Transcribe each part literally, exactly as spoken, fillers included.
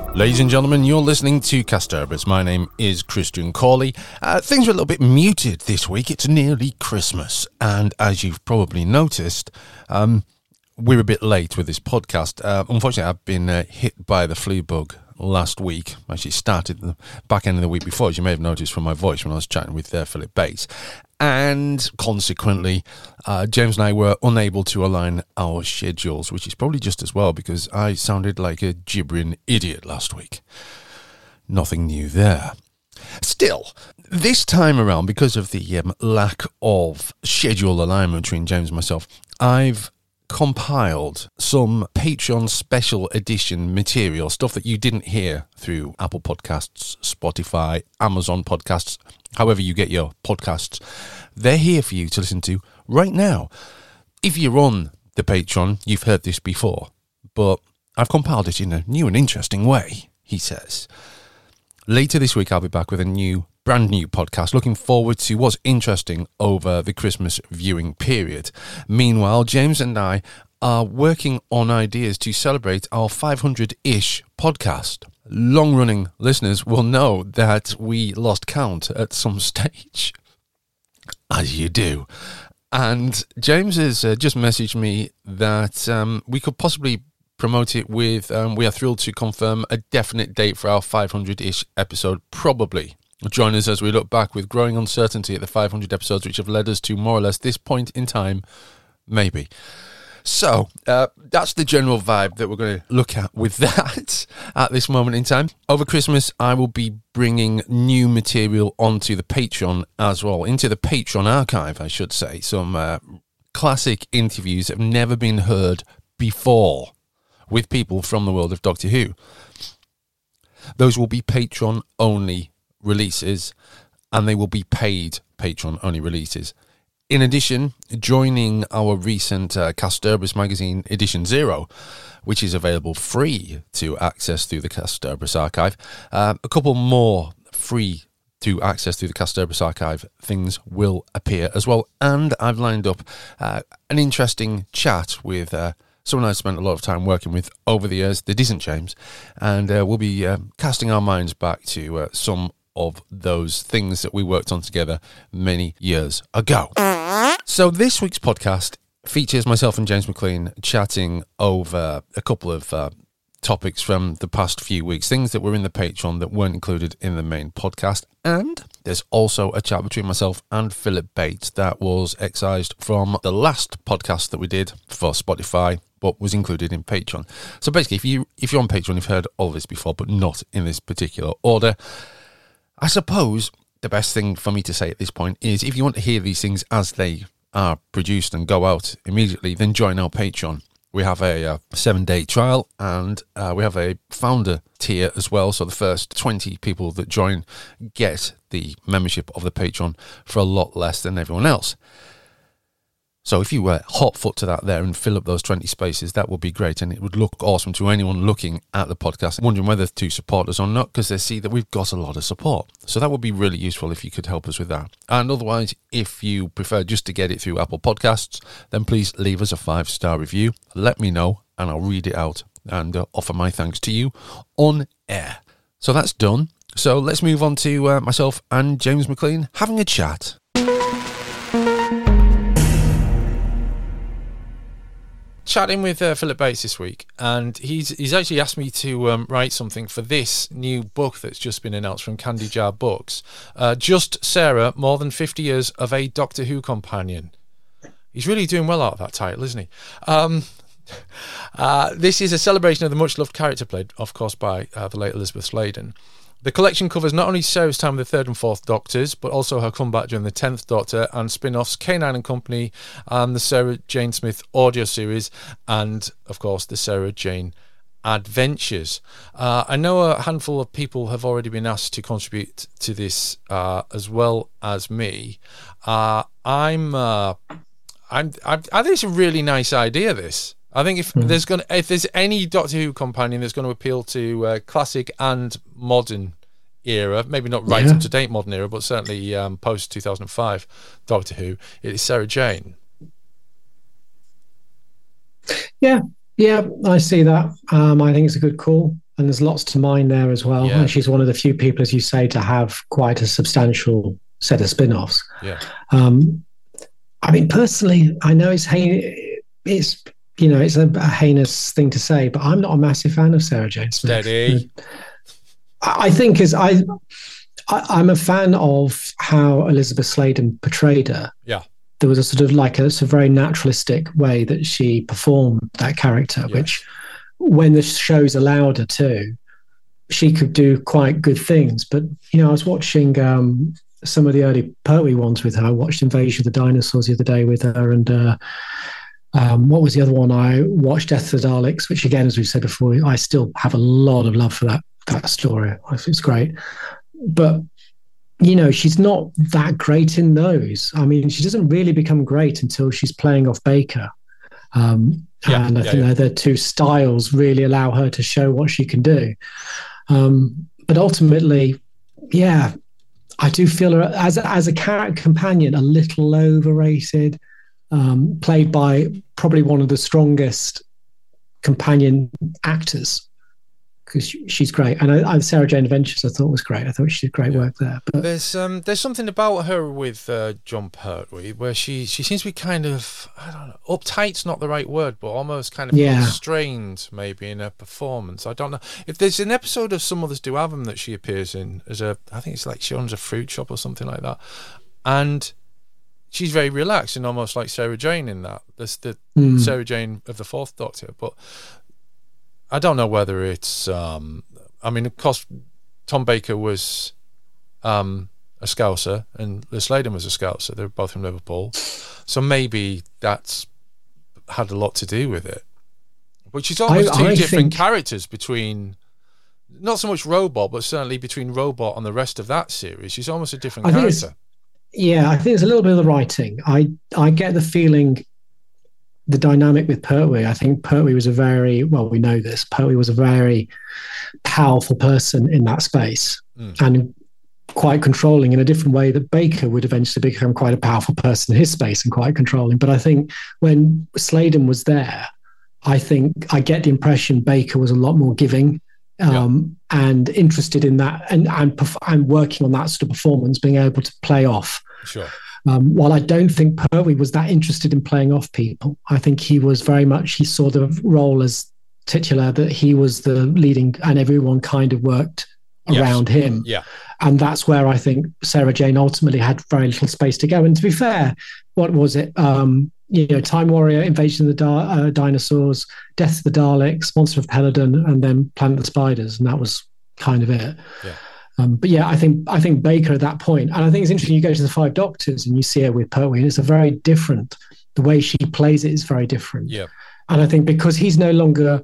Ladies and gentlemen, you're listening to Kasterbis. My name is Christian Cawley. Uh, things are a little bit muted this week. It's nearly Christmas. And as you've probably noticed, um, we're a bit late with this podcast. Uh, unfortunately, I've been uh, hit by the flu bug last week. Actually started the back end of the week before, as you may have noticed from my voice when I was chatting with uh, Philip Bates. And consequently, uh, James and I were unable to align our schedules, which is probably just as well because I sounded like a gibbering idiot last week. Nothing new there. Still, this time around, because of the um, lack of schedule alignment between James and myself, I've compiled some Patreon special edition material, stuff that you didn't hear through Apple Podcasts, Spotify, Amazon Podcasts, however you get your podcasts. They're here for you to listen to right now. If you're on the Patreon, you've heard this before, but I've compiled it in a new and interesting way, he says. Later this week, I'll be back with a new, brand new podcast. Looking forward to what's interesting over the Christmas viewing period. Meanwhile, James and I are working on ideas to celebrate our five hundred-ish podcast. Long-running listeners will know that we lost count at some stage, as you do. And James has uh, just messaged me that um, we could possibly promote it with, um, we are thrilled to confirm a definite date for our five hundred-ish episode, probably. Join us as we look back with growing uncertainty at the five hundred episodes which have led us to more or less this point in time, maybe. So, uh, that's the general vibe that we're going to look at with that at this moment in time. Over Christmas, I will be bringing new material onto the Patreon as well, into the Patreon archive, I should say. Some uh, classic interviews that have never been heard before with people from the world of Doctor Who. Those will be Patreon-only releases, and they will be paid Patreon-only releases. In addition, joining our recent uh, Kasterbis magazine edition zero, which is available free to access through the Kasterbis archive, uh, a couple more free to access through the Kasterbis archive things will appear as well. And I've lined up uh, an interesting chat with uh, someone I've spent a lot of time working with over the years that isn't James, and uh, we'll be uh, casting our minds back to uh, some of those things that we worked on together many years ago. So this week's podcast features myself and James McLean chatting over a couple of uh, topics from the past few weeks, things that were in the Patreon that weren't included in the main podcast. And there's also a chat between myself and Philip Bates that was excised from the last podcast that we did for Spotify, but was included in Patreon. So basically, if, you, if you're on Patreon, you've heard all this before, but not in this particular order. I suppose the best thing for me to say at this point is if you want to hear these things as they are produced and go out immediately, then join our Patreon. We have a uh, seven-day trial, and uh, we have a founder tier as well. So the first twenty people that join get the membership of the Patreon for a lot less than everyone else. So if you were hot foot to that there and fill up those twenty spaces, that would be great. And it would look awesome to anyone looking at the podcast, wondering whether to support us or not, because they see that we've got a lot of support. So that would be really useful if you could help us with that. And otherwise, if you prefer just to get it through Apple Podcasts, then please leave us a five-star review. Let me know, and I'll read it out and uh, offer my thanks to you on air. So that's done. So let's move on to uh, myself and James McLean having a chat. Chatting with uh, Philip Bates this week, and he's he's actually asked me to um, write something for this new book that's just been announced from Candy Jar Books. Uh, Just Sarah, More Than fifty Years of a Doctor Who Companion. He's really doing well out of that title, isn't he? Um, uh, this is a celebration of the much-loved character played, of course, by uh, the late Elizabeth Sladen. The collection covers not only Sarah's time with the third and fourth Doctors, but also her comeback during the tenth Doctor and spin-offs K nine and Company and the Sarah Jane Smith audio series and, of course, the Sarah Jane Adventures. Uh, I know a handful of people have already been asked to contribute to this uh, as well as me. Uh, I'm, uh, I'm, I'm, I think it's a really nice idea, this. I think if mm. there's going if there's any Doctor Who companion that's going to appeal to uh, classic and modern era, maybe not right yeah. up to date modern era, but certainly um, post two thousand five Doctor Who, it is Sarah Jane. Yeah, Yeah, I see that. Um, I think it's a good call. And there's lots to mine there as well. Yeah. And she's one of the few people, as you say, to have quite a substantial set of spin-offs. Yeah. Um, I mean, personally, I know it's it's you know it's a, a heinous thing to say, but I'm not a massive fan of Sarah Jane Smith. Steady. I think is I, I I'm a fan of how Elizabeth Sladen portrayed her. Yeah. There was a sort of like a, a very naturalistic way that she performed that character, yes. which when the shows allowed her to, she could do quite good things. But, you know, I was watching um, some of the early Pertwee ones with her. I watched Invasion of the Dinosaurs the other day with her. And uh, um, what was the other one? I watched Death of the Daleks, which again, as we've said before, I still have a lot of love for that, that story. I think it's great. But you know, she's not that great in those. I mean, she doesn't really become great until she's playing off Baker. Um, yeah, and I yeah, think yeah. their two styles really allow her to show what she can do. Um, but ultimately, yeah, I do feel her as, as a character companion, a little overrated, um, played by probably one of the strongest companion actors. Because she's great, and I, I, Sarah Jane Adventures I thought was great. I thought she did great yeah. work there. But there's um, there's something about her with uh, Jon Pertwee where she she seems to be kind of, I don't know, uptight's not the right word, but almost kind of yeah. constrained maybe in her performance. I don't know if there's an episode of Some Others Do Have Them that she appears in as a, I think it's like she owns a fruit shop or something like that, and she's very relaxed and almost like Sarah Jane in that. There's the mm. Sarah Jane of the Fourth Doctor, but I don't know whether it's, um, I mean, of course, Tom Baker was um, a Scouser and Liz Sladen was a Scouser. They were both from Liverpool. So maybe that's had a lot to do with it. But she's almost I, two I different think... characters between, not so much Robot, but certainly between Robot and the rest of that series. She's almost a different I character. Yeah, I think it's a little bit of the writing. I, I get the feeling... the dynamic with Pertwee, I think Pertwee was a very, well, we know this, Pertwee was a very powerful person in that space mm. and quite controlling in a different way that Baker would eventually become quite a powerful person in his space and quite controlling. But I think when Sladen was there, I think I get the impression Baker was a lot more giving um, yeah. and interested in that and, and, and working on that sort of performance, being able to play off. Sure. Um, while I don't think Pertwee was that interested in playing off people, I think he was very much, he saw the role as titular, that he was the leading and everyone kind of worked yes. around him. Yeah. And that's where I think Sarah Jane ultimately had very little space to go. And to be fair, what was it? Um, you know, Time Warrior, Invasion of the da- uh, Dinosaurs, Death of the Daleks, Monster of Peladon, and then Planet of the Spiders. And that was kind of it. Yeah. Um, but yeah, I think I think Baker at that point, and I think it's interesting. You go to the Five Doctors and you see her with Pertwee, and it's a very different. The way she plays it is very different. Yeah, and I think because he's no longer,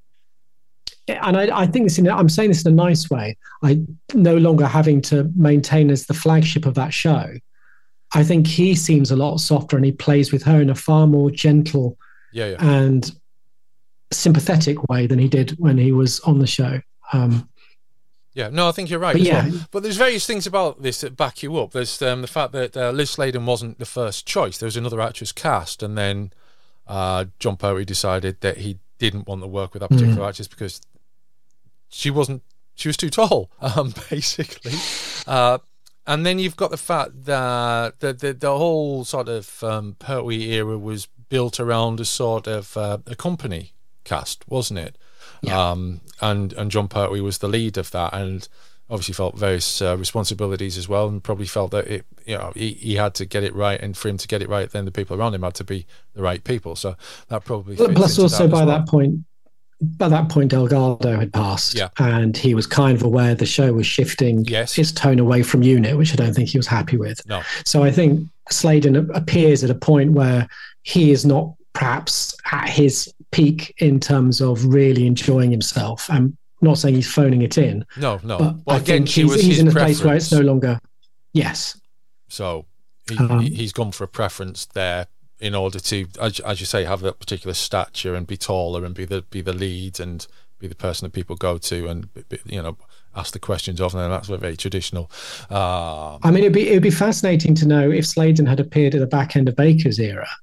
and I, I think this in, I'm saying this in a nice way. I no longer having to maintain as the flagship of that show. I think he seems a lot softer, and he plays with her in a far more gentle yeah, yeah. and sympathetic way than he did when he was on the show. Um, Yeah, no, I think you're right but as yeah. well. But there's various things about this that back you up. There's um, the fact that uh, Liz Sladen wasn't the first choice. There was another actress cast, and then uh, Jon Pertwee decided that he didn't want to work with that particular mm. actress because she wasn't, she was too tall, um, basically. Uh, and then you've got the fact that the the, the whole sort of um, Pertwee era was built around a sort of uh, a company cast, wasn't it? Yeah. Um, and and Jon Pertwee was the lead of that, and obviously felt various uh, responsibilities as well, and probably felt that it, you know, he, he had to get it right, and for him to get it right, then the people around him had to be the right people. So that probably fits plus into also that by well. that point, by that point, Delgado had passed, yeah. and he was kind of aware the show was shifting yes. his tone away from UNIT, which I don't think he was happy with. No. So I think Sladen appears at a point where he is not perhaps at his peak in terms of really enjoying himself. I'm not saying he's phoning it in. No, no. But well, I again, think he's, he's in a place where it's no longer. Yes. So he, um, he's gone for a preference there in order to, as, as you say, have that particular stature and be taller and be the be the lead and be the person that people go to and be, you know, ask the questions of, and that's very traditional. Um, I mean, it'd be it'd be fascinating to know if Sladen had appeared at the back end of Baker's era.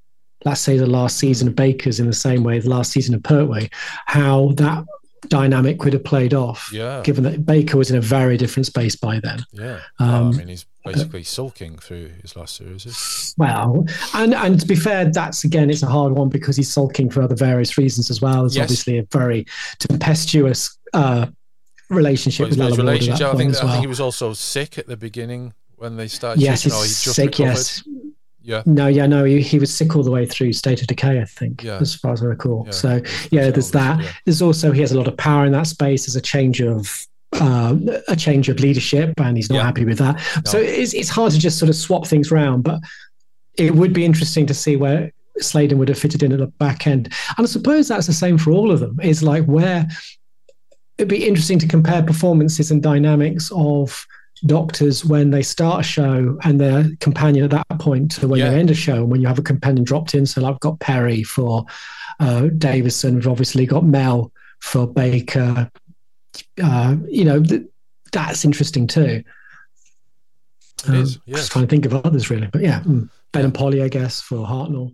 let's say, the last season of Baker's in the same way the last season of Pertwee, how that dynamic would have played off, yeah. given that Baker was in a very different space by then. Yeah. Um, well, I mean, he's basically but, sulking through his last series. Well, and, and to be fair, that's, again, it's a hard one because he's sulking for other various reasons as well. There's yes. obviously a very tempestuous uh, relationship well, with Alan relationship, Ward at that I think, point as well. I think he was also sick at the beginning when they started. Yes, he's oh, he just sick, recovered. yes. Yeah. No, yeah, no, he, he was sick all the way through State of Decay, I think, yeah. as far as I recall. Yeah. So, yeah, there's that. Yeah. There's also, he has a lot of power in that space. There's a change of uh, a change of leadership, and he's not yeah. happy with that. No. So it's it's hard to just sort of swap things around, but it would be interesting to see where Sladen would have fitted in at the back end. And I suppose that's the same for all of them, is like where it'd be interesting to compare performances and dynamics of doctors when they start a show and their companion at that point to when yeah. they end a show, and when you have a companion dropped in. So like I've got Perry for uh, Davison, we've obviously got Mel for Baker. Uh, you know, th- that's interesting too. It um, is, yes. Just trying to think of others really, but yeah, Ben yeah. and Polly, I guess, for Hartnell.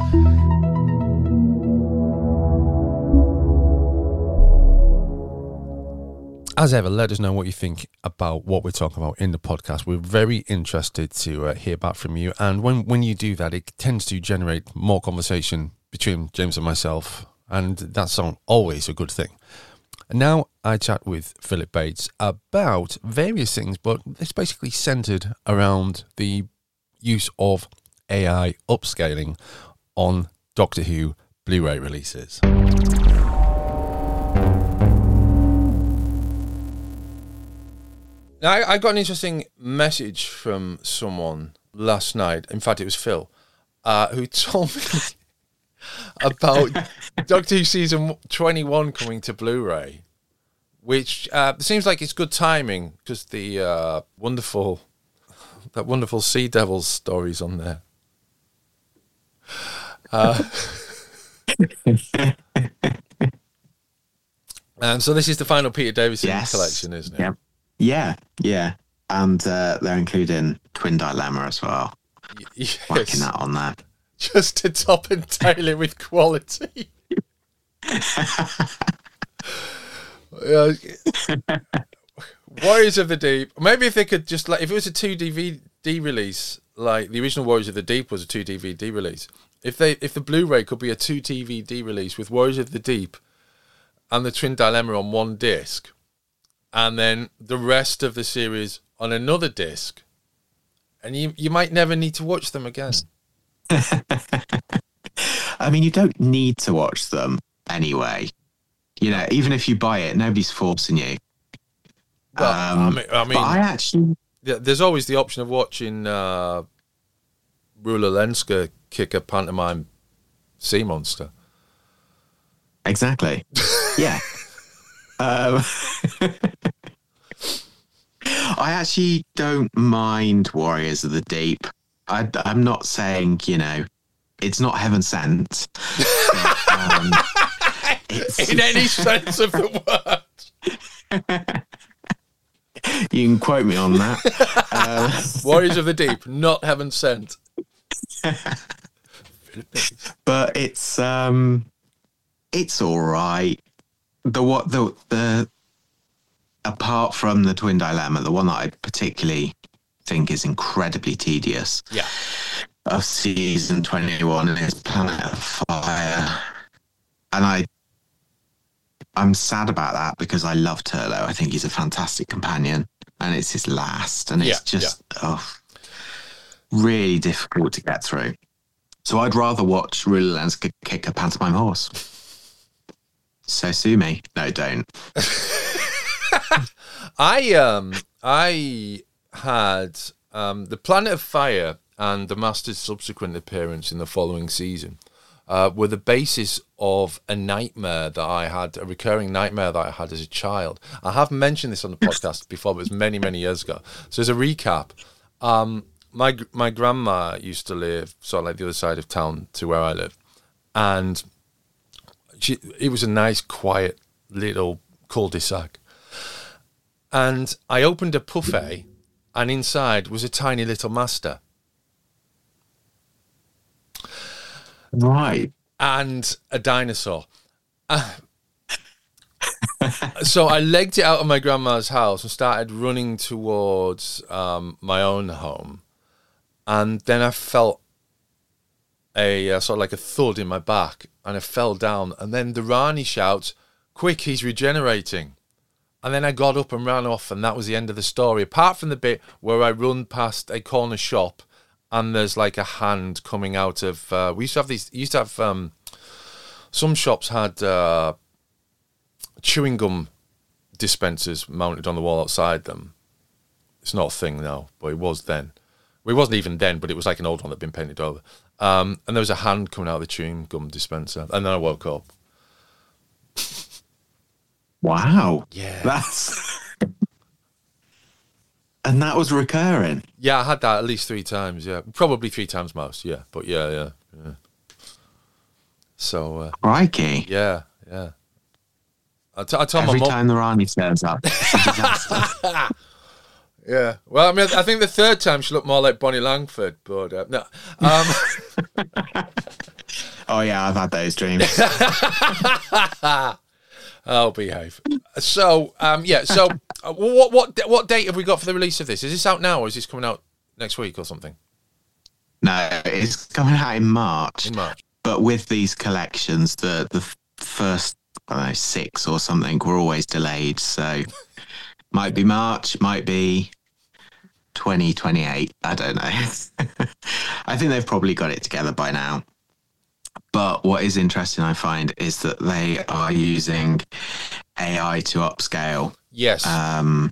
As ever, let us know what you think about what we're talking about in the podcast. We're very interested to uh, hear back from you. And when, when you do that, it tends to generate more conversation between James and myself. And that's always a good thing. And now I chat with Philip Bates about various things, but it's basically centered around the use of A I upscaling on Doctor Who Blu-ray releases. Now, I, I got an interesting message from someone last night. In fact, it was Phil, uh, who told me about Doctor Who season twenty-one coming to Blu-ray, which uh, seems like it's good timing because the uh, wonderful, that wonderful Sea Devils story's on there. Uh, and so this is the final Peter Davison yes. collection, isn't it? Yep. Yeah, yeah. And uh, they're including Twin Dilemma as well. Yes. Working that on that. Just to top and tail it with quality. uh, Warriors of the Deep. Maybe if they could just, like, if it was a two D V D release, like the original Warriors of the Deep was a two D V D release. If they, if the Blu-ray could be a two D V D release with Warriors of the Deep and the Twin Dilemma on one disc, and then the rest of the series on another disc, and you you might never need to watch them again. I mean, you don't need to watch them anyway. You know, even if you buy it, nobody's forcing you. Well, um, I mean, I mean, I actually, there's always the option of watching uh, Rula Lenska kick a pantomime sea monster. Exactly. Yeah. Um, I actually don't mind Warriors of the Deep. I, I'm not saying, you know, it's not heaven sent. But, um, it's... in any sense of the word. You can quote me on that. Uh, Warriors of the Deep, not heaven sent. But it's um, it's all right. The what the the apart from the Twin Dilemma, the one that I particularly think is incredibly tedious, yeah, of season twenty-one is Planet of Fire, and I I'm sad about that because I love Turlo. I think he's a fantastic companion, and it's his last, and it's yeah, just yeah. oh, really difficult to get through. So I'd rather watch Rula Lenska kick a pantomime horse. So sue me. No, don't. I um I had um the Planet of Fire and the Master's subsequent appearance in the following season uh, were the basis of a nightmare that I had, a recurring nightmare that I had as a child. I have mentioned this on the podcast before, but it was many, many years ago. So as a recap, um, my my grandma used to live sort of like the other side of town to where I live, and she, it was a nice, quiet little cul-de-sac. And I opened a buffet, and inside was a tiny little master. Right. and a dinosaur. Uh, so I legged it out of my grandma's house and started running towards um, my own home. And then I felt a uh, sort of like a thud in my back, and I fell down. And then the Rani shouts, "Quick, he's regenerating." And then I got up and ran off, and that was the end of the story. Apart from the bit where I run past a corner shop, and there's like a hand coming out of. Uh, we used to have these. Used to have um, some shops had uh, chewing gum dispensers mounted on the wall outside them. It's not a thing now, but it was then. Well, it wasn't even then, but it was like an old one that'd been painted over. Um, and there was a hand coming out of the chewing gum dispenser, and then I woke up. Wow. Yeah. That's and that was recurring. Yeah, I had that at least three times. Yeah, probably three times most. Yeah, but yeah, yeah, yeah. So, uh, Crikey. yeah, yeah. I, t- I told Every my mum. time the Rani turns up, it's a disaster. Yeah. Well, I mean, I think the third time she looked more like Bonnie Langford, but uh, no. Um, Oh yeah, I've had those dreams. I'll behave. So, um, yeah. So, uh, what what what date have we got for the release of this? Is this out now, or is this coming out next week or something? No, it's coming out in March. In March. But with these collections, the the first I don't know six or something were always delayed. So might be March, might be twenty twenty-eight. I don't know. I think they've probably got it together by now. But what is interesting, I find, is that they are using A I to upscale. Yes. Um,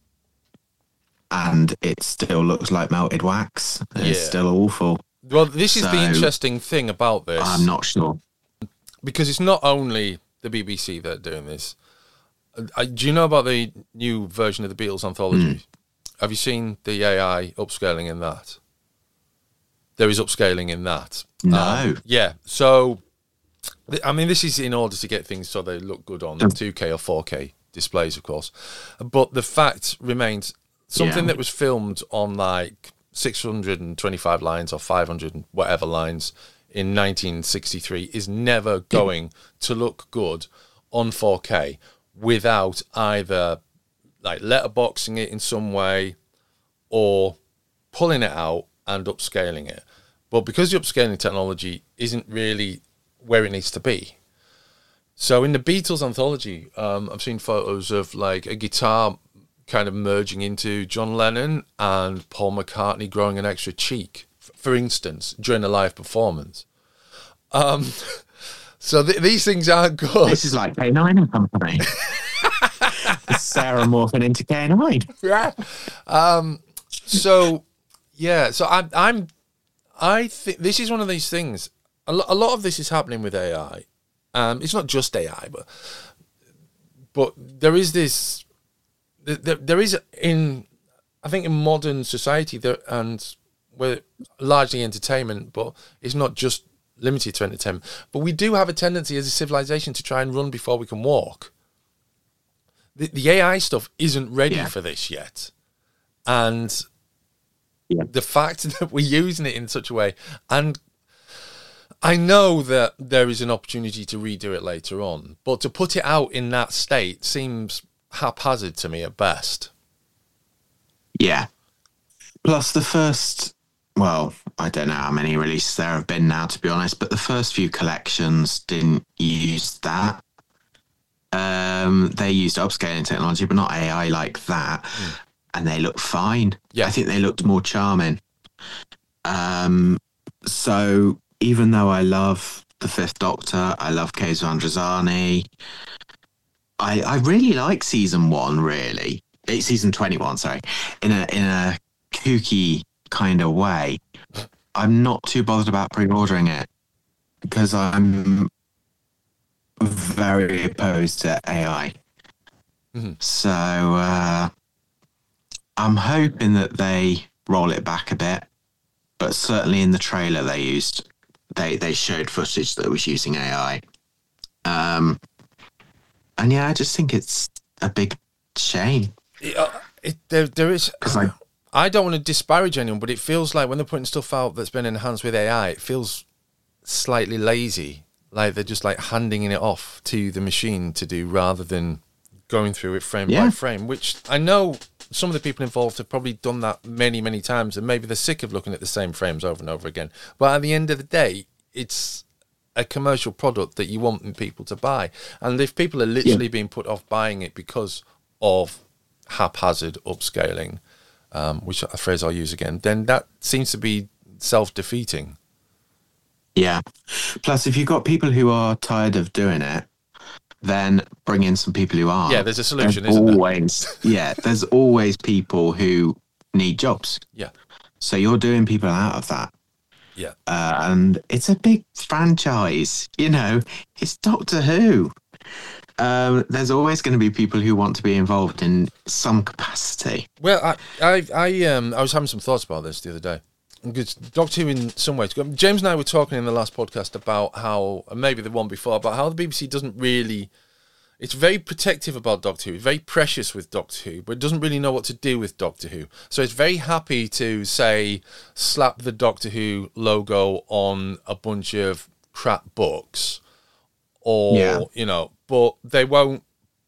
and it still looks like melted wax. It's Yeah. still awful. Well, this is So, the interesting thing about this. I'm not sure. Because it's not only the B B C that are doing this. Uh, do you know about the new version of the Beatles anthology? Mm. Have you seen the A I upscaling in that? There is upscaling in that. No. Um, yeah. So, I mean, this is in order to get things so they look good on two K or four K displays, of course. But the fact remains, something Yeah. that was filmed on like six hundred twenty-five lines or five hundred and whatever lines in nineteen sixty-three is never going to look good on four K without either like letterboxing it in some way or pulling it out and upscaling it. But because the upscaling technology isn't really where it needs to be. So in the Beatles anthology, um, I've seen photos of like a guitar kind of merging into John Lennon and Paul McCartney growing an extra cheek, for instance, during a live performance. Um, so th- these things aren't good. This is like K nine and Company. Sarah morphing into K nine. Yeah. Um, so, yeah. So I'm, I'm, I think this is one of these things. A, lo- a lot of this is happening with A I. Um, it's not just A I, but but there is this. There, there is in, I think in modern society there, and we're largely entertainment, but it's not just limited to entertainment. But we do have a tendency as a civilization to try and run before we can walk. The, the A I stuff isn't ready Yeah. for this yet, and Yeah. the fact that we're using it in such a way, and I know that there is an opportunity to redo it later on, but to put it out in that state seems haphazard to me at best. Yeah. Plus the first, well, I don't know how many releases there have been now, to be honest, but the first few collections didn't use that. Um, they used upscaling technology, but not A I like that. Mm. And they look fine. Yeah. I think they looked more charming. Um, so even though I love The Fifth Doctor, I love Keizo Androzani, I, I really like season one, really. It's season twenty-one, sorry. In a in a kooky kind of way. I'm not too bothered about pre-ordering it because I'm very opposed to A I. Mm-hmm. So uh, I'm hoping that they roll it back a bit. But certainly in the trailer they used, they, they showed footage that was using A I. Um, and yeah, I just think it's a big shame. It, uh, it, there, there is. I, I don't want to disparage anyone, but it feels like when they're putting stuff out that's been enhanced with A I, it feels slightly lazy. Like they're just like handing it off to the machine to do rather than going through it frame yeah. by frame, which I know some of the people involved have probably done that many, many times, and maybe they're sick of looking at the same frames over and over again. But at the end of the day, it's a commercial product that you want people to buy. And if people are literally yeah. being put off buying it because of haphazard upscaling, um, which is a phrase I'll use again, then that seems to be self-defeating. Yeah. Plus, if you've got people who are tired of doing it, then bring in some people who are. Yeah, there's a solution, there's isn't always, there? Yeah, there's always people who need jobs. Yeah. So you're doing people out of that. Yeah. Uh, and it's a big franchise. You know, it's Doctor Who. Um, there's always going to be people who want to be involved in some capacity. Well, I, I, I, um, I was having some thoughts about this the other day. Because Doctor Who, in some ways, James and I were talking in the last podcast about how, and maybe the one before, about how the B B C doesn't really, it's very protective about Doctor Who, very precious with Doctor Who, but it doesn't really know what to do with Doctor Who. So it's very happy to, say, slap the Doctor Who logo on a bunch of crap books, or, yeah. you know, but they won't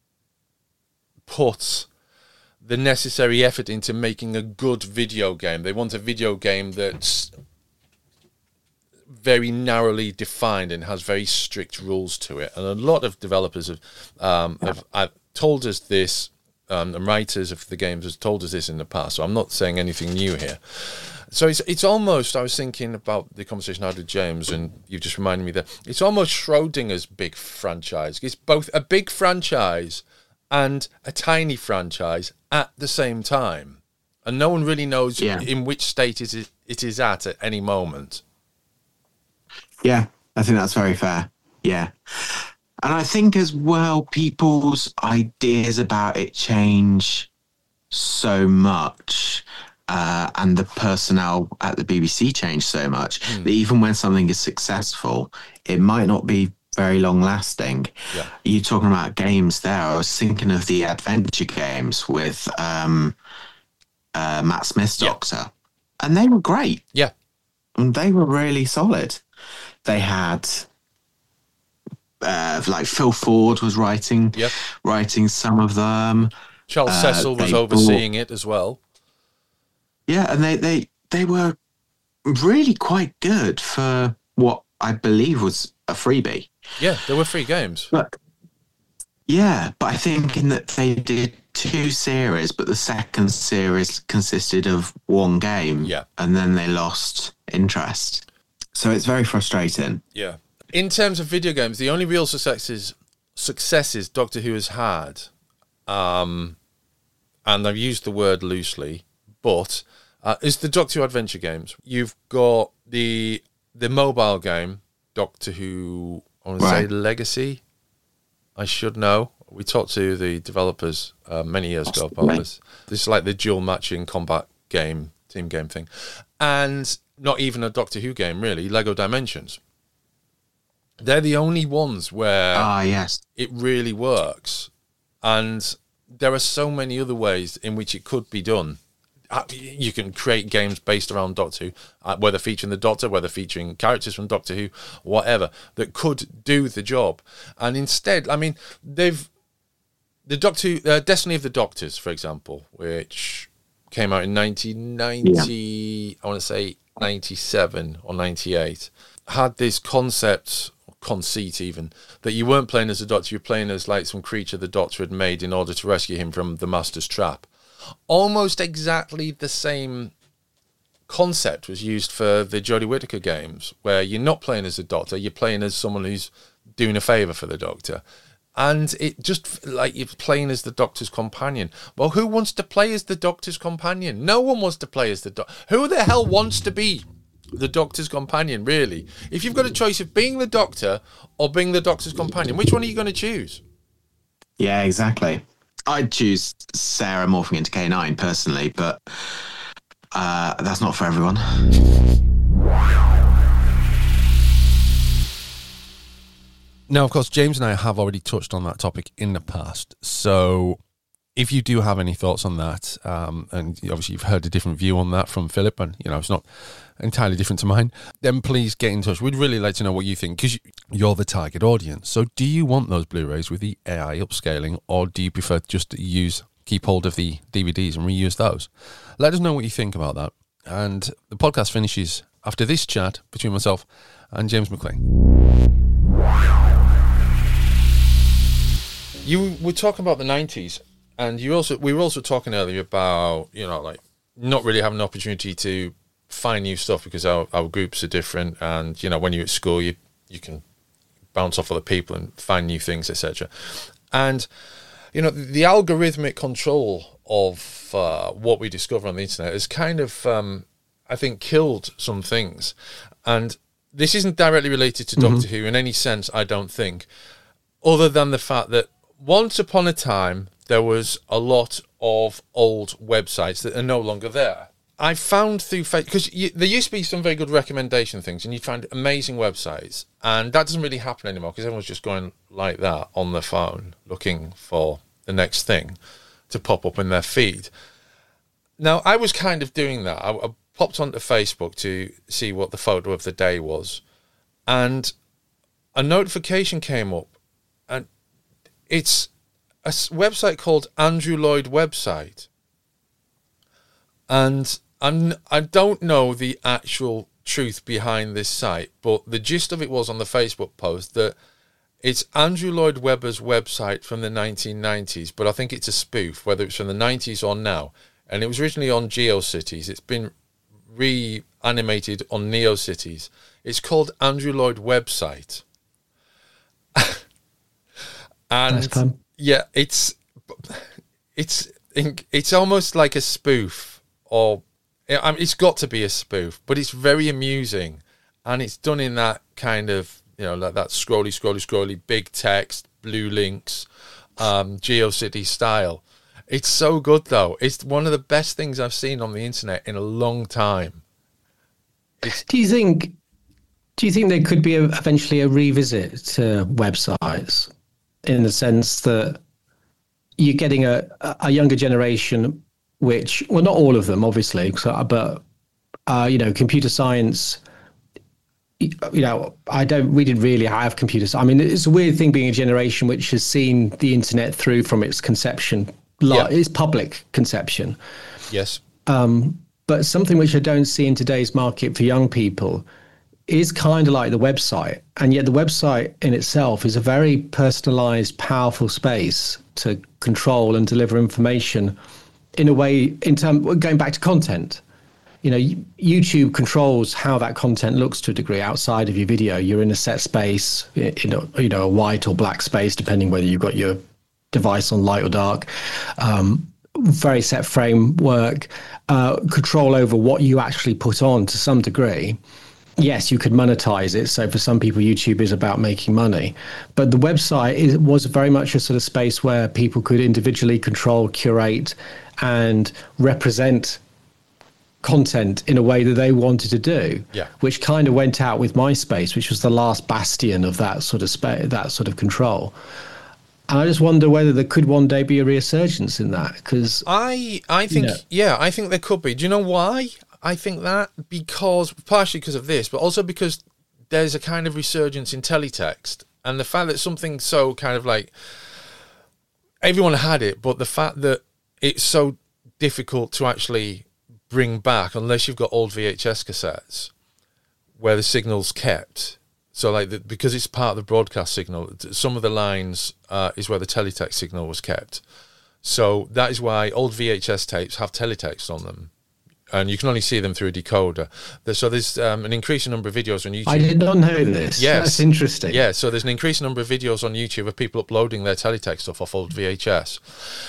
put the necessary effort into making a good video game. They want a video game that's very narrowly defined and has very strict rules to it. And a lot of developers have, um, have, have told us this, um, and writers of the games have told us this in the past, so I'm not saying anything new here. So it's it's almost, I was thinking about the conversation I had with James, and you've just reminded me that it's almost Schrodinger's big franchise. It's both a big franchise and a tiny franchise at the same time, and no one really knows yeah. in which state it is, it is at at any moment. Yeah, I think that's very fair. Yeah. And I think as well, people's ideas about it change so much, uh, and the personnel at the B B C change so much, mm. that even when something is successful, it might not be very long lasting. Yeah. You're talking about games there. I was thinking of the adventure games with um, uh, Matt Smith's yeah. Doctor, and they were great. Yeah. And they were really solid. They had uh, like Phil Ford was writing, yep. writing some of them. Charles uh, Cecil was overseeing brought, it as well. Yeah, and they, they, they were really quite good for what I believe was a freebie. Yeah, they were free games. But, yeah, but I think in that they did two series, but the second series consisted of one game. Yeah. And then they lost interest. So it's very frustrating. Yeah. In terms of video games, the only real successes successes Doctor Who has had, um, and I've used the word loosely, but uh, is the Doctor Who adventure games. You've got the the mobile game, Doctor Who, I want to right. say Legacy. I should know. We talked to the developers uh, many years ago about right. this. This is like the dual matching combat game, team game thing. And not even a Doctor Who game, really, Lego Dimensions. They're the only ones where ah, yes. it really works. And there are so many other ways in which it could be done. You can create games based around Doctor Who, uh, whether featuring the Doctor, whether featuring characters from Doctor Who, whatever, that could do the job. And instead, I mean, they've... The Doctor Who, uh, Destiny of the Doctors, for example, which came out in nineteen ninety, yeah. I want to say ninety-seven or ninety-eight, had this concept... conceit even, that you weren't playing as a Doctor, you were playing as like some creature the Doctor had made in order to rescue him from the Master's trap. Almost exactly the same concept was used for the Jodie Whittaker games, where you're not playing as a Doctor, you're playing as someone who's doing a favour for the Doctor. And it just, like, you're playing as the Doctor's companion. Well, who wants to play as the Doctor's companion? No one wants to play as the Doctor. Who the hell wants to be the Doctor's companion, really? If you've got a choice of being the Doctor or being the Doctor's companion, which one are you going to choose? Yeah, exactly. I'd choose Sarah morphing into K nine personally, but uh, that's not for everyone. Now, of course, James and I have already touched on that topic in the past. So if you do have any thoughts on that, um, and obviously you've heard a different view on that from Philip, and you know it's not entirely different to mine, then please get in touch. We'd really like to know what you think, because you're the target audience. So do you want those Blu-rays with the A I upscaling, or do you prefer just to use keep hold of the D V Ds and reuse those? Let us know what you think about that. And the podcast finishes after this chat between myself and James McLean. You were talking about the nineties, and you also we were also talking earlier about, you know, like not really having an opportunity to find new stuff because our, our groups are different, and you know, when you're at school you you can bounce off other people and find new things, et cetera. And you know, the algorithmic control of uh, what we discover on the internet has kind of, um, I think, killed some things. And this isn't directly related to mm-hmm. Doctor Who in any sense, I don't think, other than the fact that once upon a time, there was a lot of old websites that are no longer there. I found through Facebook, because there used to be some very good recommendation things, and you'd find amazing websites, and that doesn't really happen anymore because everyone's just going like that on their phone, looking for the next thing to pop up in their feed. Now, I was kind of doing that. I, I popped onto Facebook to see what the photo of the day was, and a notification came up, and it's a website called Andrew Lloyd Website. And I'm, I don't know the actual truth behind this site, but the gist of it was on the Facebook post that it's Andrew Lloyd Webber's website from the nineteen nineties, but I think it's a spoof, whether it's from the nineties or now. And it was originally on GeoCities. It's been reanimated on NeoCities. It's called Andrew Lloyd Website. And yeah, it's it's it's almost like a spoof, or I mean, it's got to be a spoof, but it's very amusing, and it's done in that kind of, you know, like that scrolly, scrolly, scrolly, big text, blue links, um, GeoCity style. It's so good, though. It's one of the best things I've seen on the internet in a long time. It's- do you think? Do you think there could be a, eventually a revisit to websites, in the sense that you're getting a, a younger generation, which, well, not all of them, obviously, but, uh, you know, computer science, you know, I don't, we didn't really have computers. I mean, it's a weird thing being a generation which has seen the internet through from its conception, yeah. its public conception. Yes. Um, but something which I don't see in today's market for young people is kind of like the website. And yet the website in itself is a very personalized, powerful space to control and deliver information in a way, in term, going back to content. You know, YouTube controls how that content looks to a degree outside of your video. You're in a set space, in a, you know, a white or black space, depending whether you've got your device on light or dark. Um, very set framework, uh, control over what you actually put on to some degree. Yes, you could monetize it. So for some people, YouTube is about making money. But the website is, was very much a sort of space where people could individually control, curate, and represent content in a way that they wanted to do. Yeah. Which kind of went out with MySpace, which was the last bastion of that sort of spa- that sort of control. And I just wonder whether there could one day be a resurgence in that, because I I think you know, yeah, I think there could be. Do you know why I think that? Because partially because of this, but also because there's a kind of resurgence in teletext, and the fact that something so kind of like everyone had it, but the fact that it's so difficult to actually bring back unless you've got old V H S cassettes where the signal's kept. So like the, because it's part of the broadcast signal, some of the lines uh, is where the teletext signal was kept. So that is why old V H S tapes have teletext on them, and you can only see them through a decoder. So there's um, an increasing number of videos on YouTube. I did not know this. Yes. That's interesting. Yeah, so there's an increasing number of videos on YouTube of people uploading their teletext stuff off old V H S.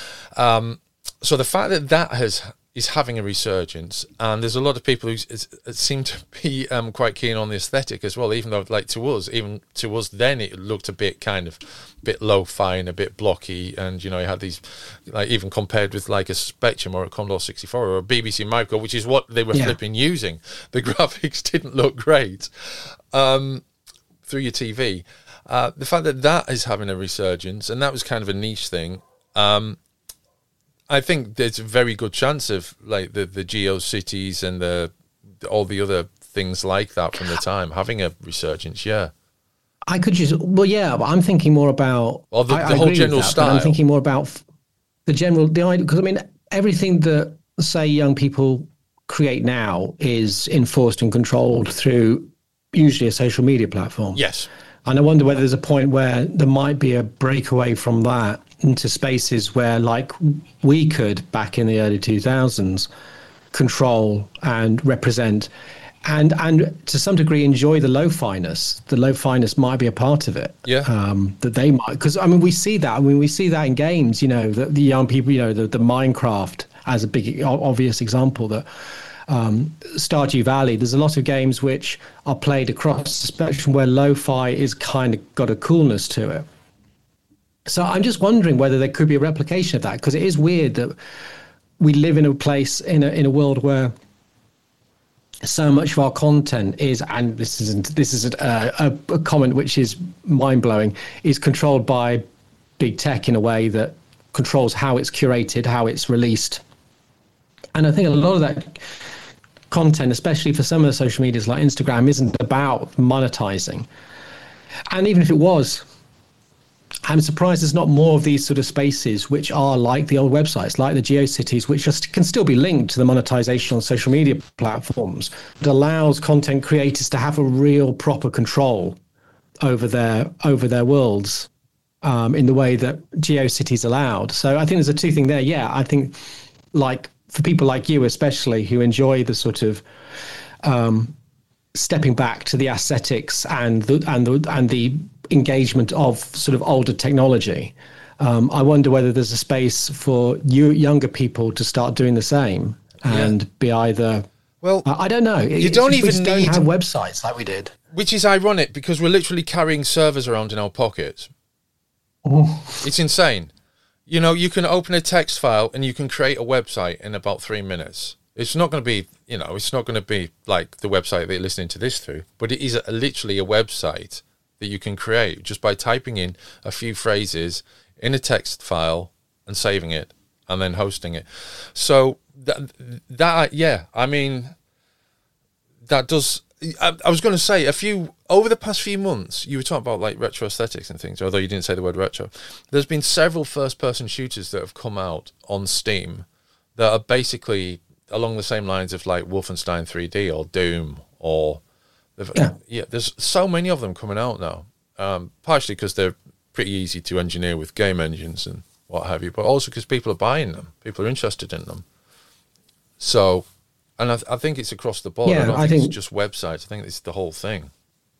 Um, so the fact that that has is having a resurgence, and there's a lot of people who is, seem to be um, quite keen on the aesthetic as well, even though, like, to us, even to us then, it looked a bit kind of bit lo-fi and a bit blocky, and, you know, you had these, like, even compared with, like, a Spectrum or a Commodore sixty-four or a B B C Micro, which is what they were yeah. flipping using. The graphics didn't look great um, through your T V. Uh, the fact that that is having a resurgence, and that was kind of a niche thing, um, I think there's a very good chance of like the the GeoCities and the all the other things like that from the time having a resurgence. Yeah. I could just, well, yeah, but I'm thinking more about, well, the, I, the I whole agree general with that, style. but I'm thinking more about the general, the idea, because I mean, everything that, say, young people create now is enforced and controlled through usually a social media platform. Yes. And I wonder whether there's a point where there might be a breakaway from that into spaces where, like we could back in the early two thousands, control and represent and and to some degree enjoy the lo-fi-ness. The lo-fi-ness might be a part of it. Yeah. Um, that they might, because I mean we see that. I mean we see that in games. You know, the, the young people. You know, the the Minecraft as a big obvious example. That um, Stardew Valley. There's a lot of games which are played across the spectrum where lo-fi is kind of got a coolness to it. So I'm just wondering whether there could be a replication of that, because it is weird that we live in a place in a in a world where so much of our content is, and this isn't this is a, a, a comment which is mind blowing, is controlled by big tech in a way that controls how it's curated, how it's released, and I think a lot of that content, especially for some of the social medias like Instagram, isn't about monetizing. And even if it was, I'm surprised there's not more of these sort of spaces which are like the old websites, like the GeoCities, which just can still be linked to the monetization on social media platforms. It allows content creators to have a real proper control over their over their worlds um, in the way that GeoCities allowed. So I think there's a two thing there. Yeah, I think like for people like you especially who enjoy the sort of um, stepping back to the aesthetics and the and the and the engagement of sort of older technology. Um, I wonder whether there's a space for you younger people to start doing the same and yeah. be either. Well, I, I don't know. You it, don't we even just don't need have websites like we did, which is ironic because we're literally carrying servers around in our pockets. Oh. It's insane. You know, you can open a text file and you can create a website in about three minutes. It's not going to be, you know, it's not going to be like the website that you're listening to this through, but it is a, literally a website that you can create just by typing in a few phrases in a text file and saving it and then hosting it. So that, that yeah, I mean, that does, I, I was going to say a few, over the past few months, you were talking about like retro aesthetics and things, although you didn't say the word retro. There's been several first person shooters that have come out on Steam that are basically along the same lines of like Wolfenstein three D or Doom or Yeah. yeah, there's so many of them coming out now, um, partially because they're pretty easy to engineer with game engines and what have you, but also because people are buying them, people are interested in them. So, and I, th- I think it's across the board. Yeah, I don't I think, think it's just websites. I think it's the whole thing.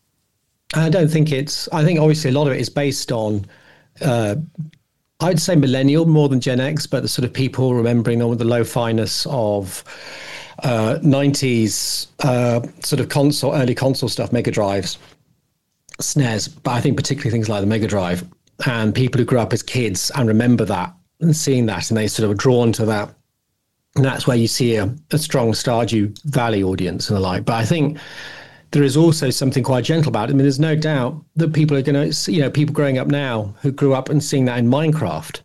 I don't think it's, I think obviously a lot of it is based on, uh, I'd say millennial more than Gen X, but the sort of people remembering all the lo-fi-ness of Uh, nineties uh, sort of console, early console stuff, Mega Drives, S N E S, but I think particularly things like the Mega Drive, and people who grew up as kids and remember that and seeing that, and they sort of are drawn to that. And that's where you see a, a strong Stardew Valley audience and the like. But I think there is also something quite gentle about it. I mean, there's no doubt that people are going to, you know, people growing up now who grew up and seeing that in Minecraft,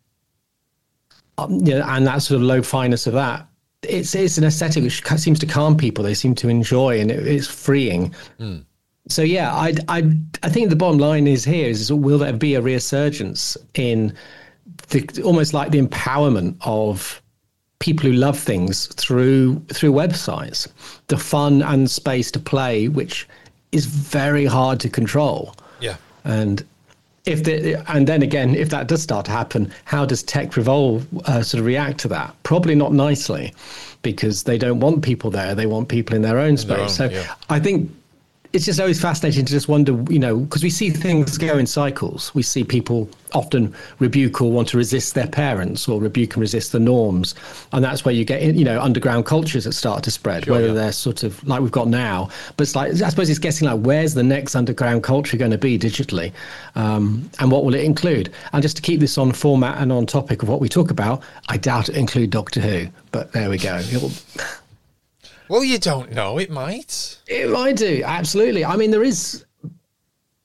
um, you know, and that sort of low-finess of that. It's it's an aesthetic which seems to calm people. They seem to enjoy, and it, it's freeing. Mm. So yeah, I I I think the bottom line is here is, is will there be a resurgence in the almost like the empowerment of people who love things through through websites, the fun and space to play, which is very hard to control. Yeah, and. If the, and then again, if that does start to happen, how does tech revolve uh, sort of react to that? Probably not nicely, because they don't want people there. They want people in their own space. Own, so yeah. I think it's just always fascinating to just wonder, you know, because we see things go in cycles. We see people often rebuke or want to resist their parents, or rebuke and resist the norms. And that's where you get, you know, underground cultures that start to spread, sure, whether yeah. they're sort of like we've got now. But it's like, I suppose it's guessing like, where's the next underground culture going to be digitally? Um, and what will it include? And just to keep this on format and on topic of what we talk about, I doubt it include Doctor Who, but there we go. It'll... Well, you don't know. It might. It might do. Absolutely. I mean, there is.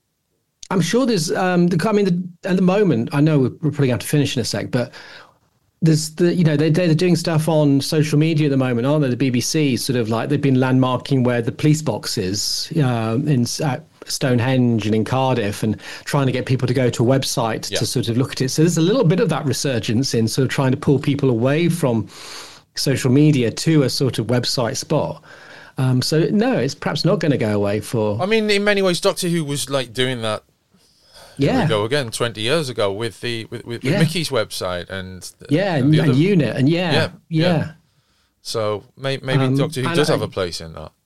I'm sure there's. Um, the, I mean, the, at the moment, I know we're, we're probably going to have to finish in a sec, but there's the, you know, they, they're doing stuff on social media at the moment, aren't they? The B B C sort of like, they've been landmarking where the police box is uh, in at Stonehenge and in Cardiff, and trying to get people to go to a website yeah. to sort of look at it. So there's a little bit of that resurgence in sort of trying to pull people away from social media to a sort of website spot. Um, so no, it's perhaps not going to go away for... I mean, in many ways, Doctor Who was like doing that. Yeah. Here we go again, twenty years ago with the with, with, yeah. with Mickey's website and the, yeah, and, the and other, Unit and yeah, yeah. yeah. yeah. So may, maybe um, Doctor Who does I, have a place in that.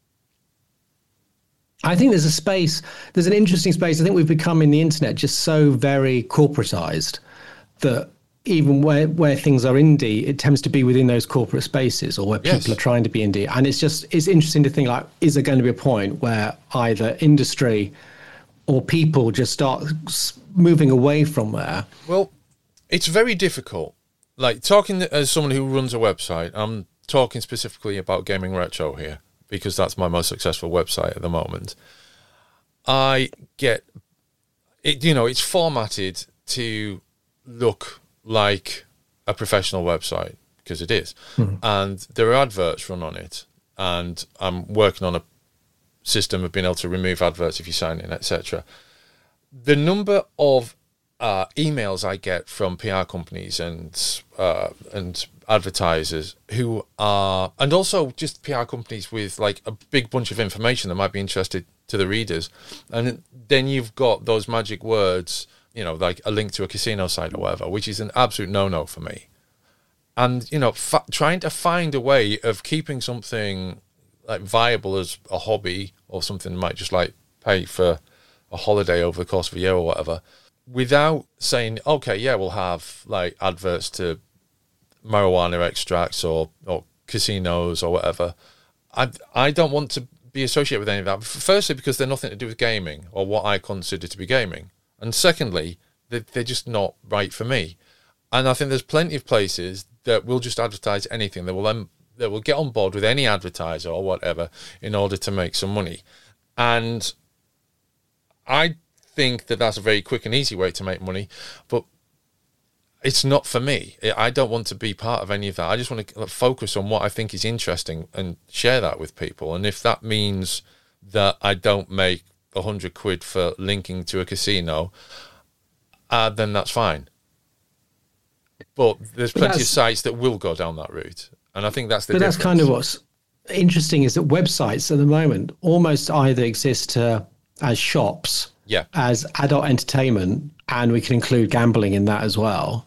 I think there's a space, there's an interesting space. I think we've become in the internet just so very corporatized that even where, where things are indie, it tends to be within those corporate spaces, or where people yes. are trying to be indie. And it's just, it's interesting to think, like, is there going to be a point where either industry or people just start moving away from there? Well, it's very difficult. Like, talking as someone who runs a website, I'm talking specifically about Gaming Retro here, because that's my most successful website at the moment. I get it, you know, it's formatted to look like a professional website, because it is. Mm-hmm. And there are adverts run on it. And I'm working on a system of being able to remove adverts if you sign in, et cetera. The number of uh, emails I get from P R companies and uh, and advertisers who are, and also just P R companies with like a big bunch of information that might be interested to the readers, and then you've got those magic words, you know, like a link to a casino site or whatever, which is an absolute no-no for me. And you know, fa- trying to find a way of keeping something like viable as a hobby, or something that might just like pay for a holiday over the course of a year or whatever, without saying, okay, yeah, we'll have like adverts to marijuana extracts or, or casinos or whatever. I I don't want to be associated with any of that. Firstly, because they're nothing to do with gaming or what I consider to be gaming. And secondly, they're, they're just not right for me. And I think there's plenty of places that will just advertise anything. They will um, that will get on board with any advertiser or whatever in order to make some money. And I think that that's a very quick and easy way to make money, but it's not for me. I don't want to be part of any of that. I just want to focus on what I think is interesting and share that with people. And if that means that I don't make a hundred quid for linking to a casino, uh, then that's fine. But there's plenty of sites that will go down that route. And I think that's the but difference. That's kind of what's interesting, is that websites at the moment almost either exist uh, as shops, yeah, as adult entertainment, and we can include gambling in that as well.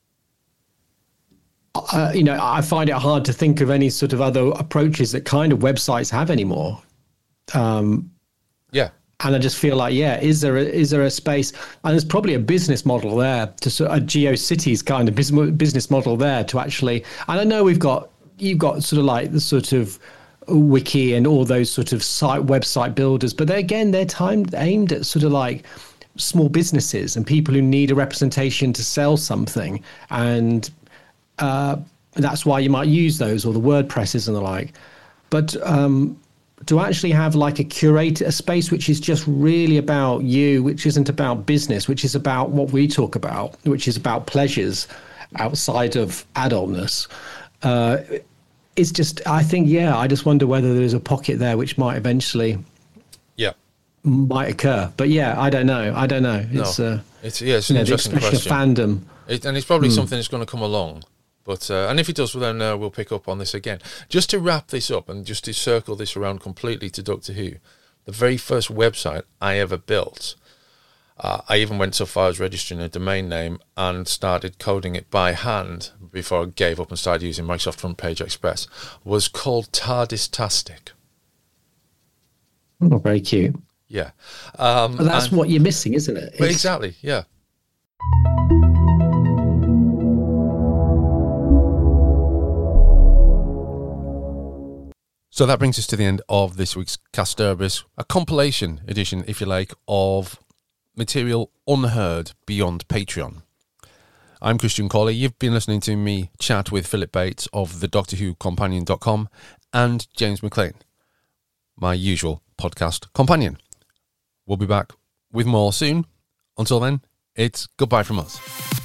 Uh, you know, I find it hard to think of any sort of other approaches that kind of websites have anymore. Um, yeah. And I just feel like, yeah, is there a, is there a space? And there's probably a business model there, to sort of a GeoCities kind of business model there to actually. And I know we've got you've got sort of like the sort of wiki and all those sort of site website builders, but they're, again, they're timed aimed at sort of like small businesses and people who need a representation to sell something, and uh, that's why you might use those, or the WordPresses and the like. But um, to actually have like a curate, a space which is just really about you, which isn't about business, which is about what we talk about, which is about pleasures outside of adultness. Uh, it's just, I think, yeah, I just wonder whether there's a pocket there which might eventually, yeah, might occur. But yeah, I don't know. I don't know. It's, no. uh, it's yeah, it's an you know, interesting the expression question. of fandom. It, and it's probably mm. something that's going to come along. But uh, and if it does, well, then uh, we'll pick up on this again. Just to wrap this up and just to circle this around completely to Doctor Who, the very first website I ever built, uh, I even went so far as registering a domain name and started coding it by hand before I gave up and started using Microsoft Front Page Express, was called TARDIS-tastic. Oh, very cute. Yeah. Um, but that's and, what you're missing, isn't it? Well, exactly, yeah. So that brings us to the end of this week's Casterbis, a compilation edition, if you like, of material unheard beyond Patreon. I'm Christian Cawley. You've been listening to me chat with Philip Bates of the Doctor Who Companion dot com and James McLean, my usual podcast companion. We'll be back with more soon. Until then, it's goodbye from us.